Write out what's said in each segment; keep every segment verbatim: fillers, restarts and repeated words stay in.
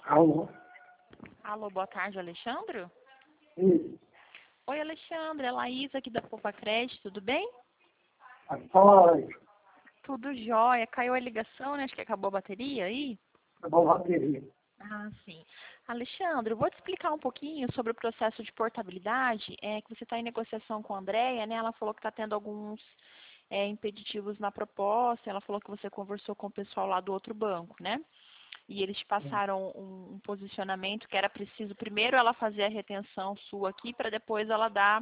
Alô? Alô, boa tarde, Alexandre? Isso. Oi, Alexandre, é Laís aqui da Poupa Crédito, tudo bem? Fala aí. Tudo jóia. Caiu a ligação, né? Acho que acabou a bateria aí. Acabou a bateria. Ah, sim. Alexandre, eu vou te explicar um pouquinho sobre o processo de portabilidade, é, que você está em negociação com a Andréia, né? Ela falou que está tendo alguns é, impeditivos na proposta, ela falou que você conversou com o pessoal lá do outro banco, né? E eles te passaram um, um posicionamento que era preciso primeiro ela fazer a retenção sua aqui para depois ela dar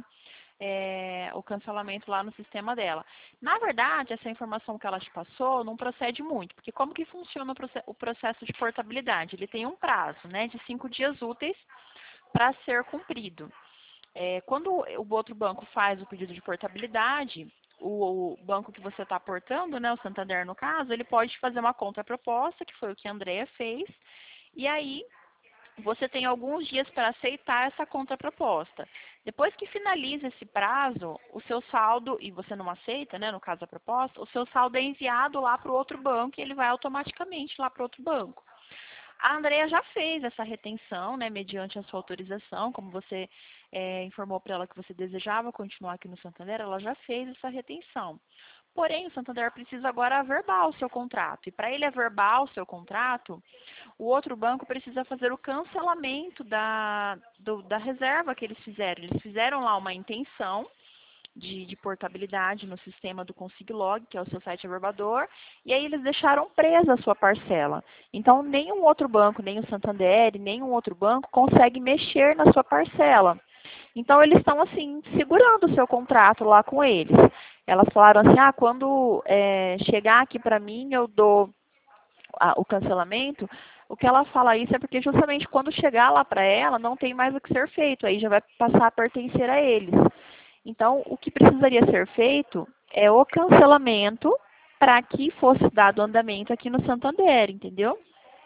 é, o cancelamento lá no sistema dela. Na verdade, essa informação que ela te passou não procede muito, porque como que funciona o, proce o processo de portabilidade? Ele tem um prazo, né, de cinco dias úteis para ser cumprido. É, quando o outro banco faz o pedido de portabilidade, o, o banco que você está portando, né, o Santander no caso, ele pode fazer uma contraproposta, que foi o que a Andrea fez, e aí você tem alguns dias para aceitar essa contraproposta. Depois que finaliza esse prazo, o seu saldo, e você não aceita, né, no caso da proposta, o seu saldo é enviado lá para o outro banco e ele vai automaticamente lá para o outro banco. A Andrea já fez essa retenção, né, mediante a sua autorização, como você é, informou para ela que você desejava continuar aqui no Santander, ela já fez essa retenção. Porém, o Santander precisa agora averbar o seu contrato. E para ele averbar o seu contrato, o outro banco precisa fazer o cancelamento da, do, da reserva que eles fizeram. Eles fizeram lá uma intenção de, de portabilidade no sistema do Consiglog, que é o seu site averbador, e aí eles deixaram presa a sua parcela. Então, nenhum outro banco, nem o Santander, nenhum outro banco consegue mexer na sua parcela. Então, eles estão, assim, segurando o seu contrato lá com eles. Elas falaram assim, ah, quando é, chegar aqui para mim, eu dou a, o cancelamento. O que ela fala isso é porque justamente quando chegar lá para ela, não tem mais o que ser feito, aí já vai passar a pertencer a eles. Então, o que precisaria ser feito é o cancelamento para que fosse dado andamento aqui no Santander, entendeu?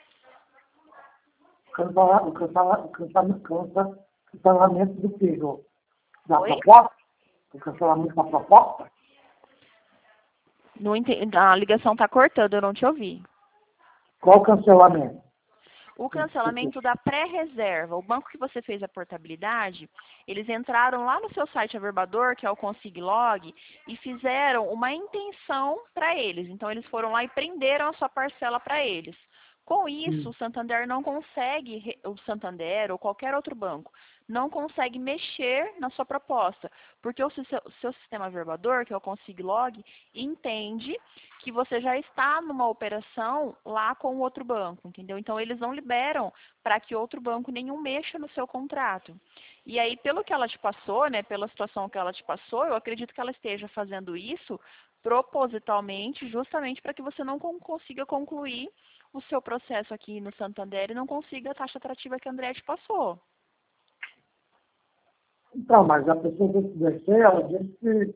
Cancela, o cancela, o cancelamento, cansa- cancelamento do que? Do- Da Oi? proposta? O cancelamento da proposta? Não ente- A ligação está cortando, eu não te ouvi. Qual cancelamento? O cancelamento da pré-reserva. O banco que você fez a portabilidade, eles entraram lá no seu site averbador, que é o Consiglog, e fizeram uma intenção para eles. Então, eles foram lá e prenderam a sua parcela para eles. Com isso, Hum. o Santander não consegue, o Santander ou qualquer outro banco, não consegue mexer na sua proposta, porque o seu, o seu sistema verbador, que é o Consiglog, entende que você já está numa operação lá com o outro banco, entendeu? Então, eles não liberam para que outro banco nenhum mexa no seu contrato. E aí, pelo que ela te passou, né, pela situação que ela te passou, eu acredito que ela esteja fazendo isso propositalmente, justamente para que você não consiga concluir o seu processo aqui no Santander e não consiga a taxa atrativa que a André te passou. Então, mas a pessoa que descer, ela disse que,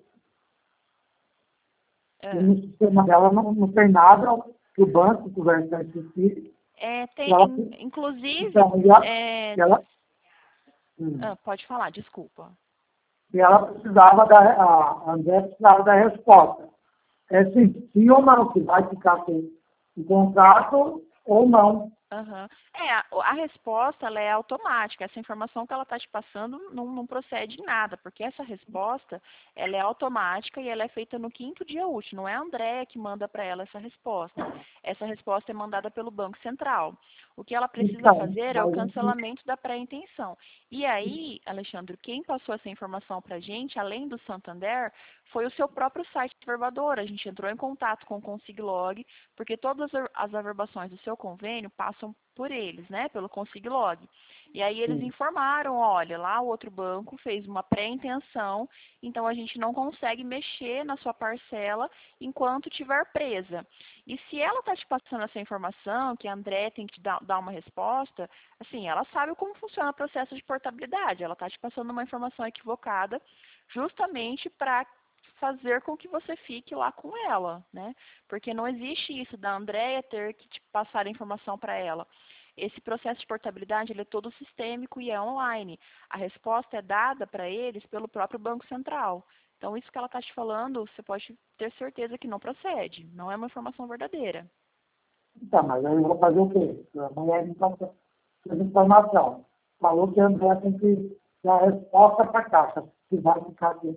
que É, no sistema dela não, não tem nada que o banco conversa entre si. é, E tem, ela, in- inclusive, então, e ela, é, e ela, hum, ah, pode falar, desculpa. e ela precisava da, a André precisava da resposta. É sim, sim ou não, se vai ficar com o contrato ou não. Aham. É, a, a resposta ela é automática. Essa informação que ela está te passando não, não procede em nada, porque essa resposta ela é automática e ela é feita no quinto dia útil. Não é a Andréia que manda para ela essa resposta. Essa resposta é mandada pelo Banco Central. O que ela precisa Então, fazer é o mas, enfim, cancelamento da pré-intenção. E aí, Alexandre, quem passou essa informação para a gente, além do Santander, foi o seu próprio site verbador. A gente entrou em contato com o Consiglog, porque todas as averbações do seu convênio passam por eles, né, pelo Consiglog. E aí eles sim. informaram, olha, lá o outro banco fez uma pré-intenção, então a gente não consegue mexer na sua parcela enquanto estiver presa. E se ela está te passando essa informação, que a André tem que te dar, dar uma resposta, assim, ela sabe como funciona o processo de portabilidade, ela está te passando uma informação equivocada justamente para fazer com que você fique lá com ela, né? Porque não existe isso da Andréia ter que te passar a informação para ela. Esse processo de portabilidade ele é todo sistêmico e é online. A resposta é dada para eles pelo próprio Banco Central. Então, isso que ela está te falando, você pode ter certeza que não procede. Não é uma informação verdadeira. Tá, mas aí eu vou fazer o quê? A mulher não passa. essa informação. Falou que a André tem que dar a resposta para a Caixa, se vai ficar com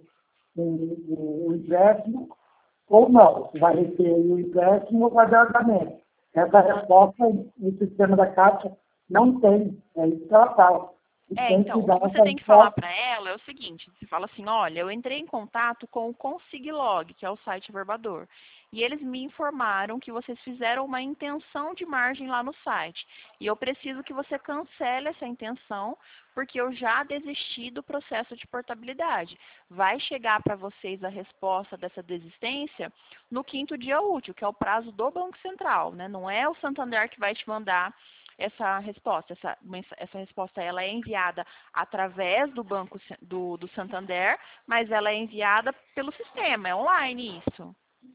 o empréstimo ou não, se vai receber o empréstimo ou vai dar andamento. Essa resposta, o sistema da Caixa não tem, é isso que ela fala. É, então, o que você tem que falar para ela é o seguinte, você fala assim, olha, eu entrei em contato com o Consiglog, que é o site Verbador, e eles me informaram que vocês fizeram uma intenção de margem lá no site, e eu preciso que você cancele essa intenção, porque eu já desisti do processo de portabilidade. Vai chegar para vocês a resposta dessa desistência no quinto dia útil, que é o prazo do Banco Central, né? Não é o Santander que vai te mandar essa resposta. Essa, essa resposta ela é enviada através do Banco do, do Santander, mas ela é enviada pelo sistema, é online isso.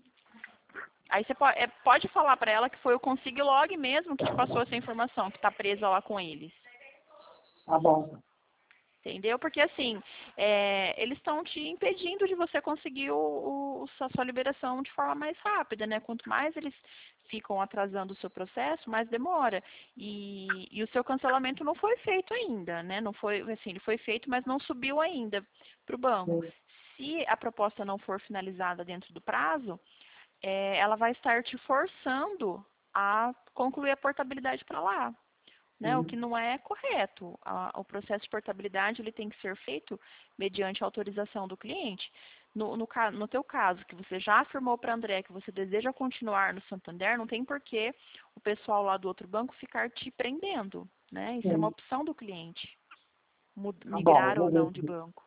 Aí você pode, é, pode falar para ela que foi o Consiglog mesmo que te passou essa informação, que está presa lá com eles. Tá bom. Entendeu? Porque assim, é, eles estão te impedindo de você conseguir o, o, a sua liberação de forma mais rápida, né? Quanto mais eles ficam atrasando o seu processo, mais demora. E, e o seu cancelamento não foi feito ainda, né? Não foi, assim, ele foi feito, mas não subiu ainda para o banco. Sim. Se a proposta não for finalizada dentro do prazo, é, ela vai estar te forçando a concluir a portabilidade para lá. Né, o que não é correto. A, o processo de portabilidade ele tem que ser feito mediante a autorização do cliente. No, no, no teu caso, que você já afirmou para a André que você deseja continuar no Santander, não tem por que o pessoal lá do outro banco ficar te prendendo. Né? Isso Sim. é uma opção do cliente. Migrar tá ou não de banco.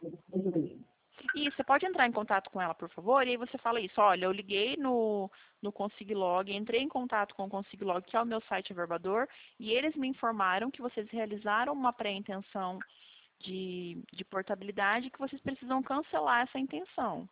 E você pode entrar em contato com ela, por favor, e aí você fala isso, olha, eu liguei no, no Consiglog, entrei em contato com o Consiglog, que é o meu site Verbador, e eles me informaram que vocês realizaram uma pré-intenção de, de portabilidade e que vocês precisam cancelar essa intenção.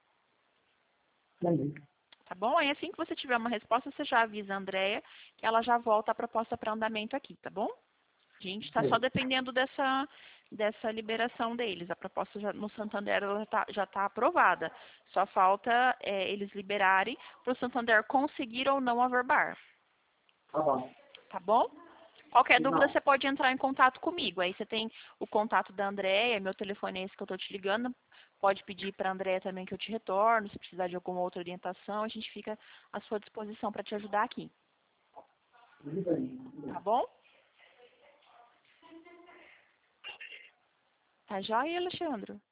Entendi. Tá bom? Aí assim que você tiver uma resposta, você já avisa a Andréia que ela já volta a proposta para andamento aqui, tá bom? A gente está só dependendo dessa, dessa liberação deles. A proposta já, no Santander ela tá, já está aprovada. Só falta é, eles liberarem para o Santander conseguir ou não averbar. Tá bom. Tá bom? Qualquer Não. dúvida você pode entrar em contato comigo. Aí você tem o contato da Andréia, meu telefone é esse que eu estou te ligando. Pode pedir para a Andréia também que eu te retorno. Se precisar de alguma outra orientação, a gente fica à sua disposição para te ajudar aqui. Tudo bem. Tá bom? Tá joia, Alexandre?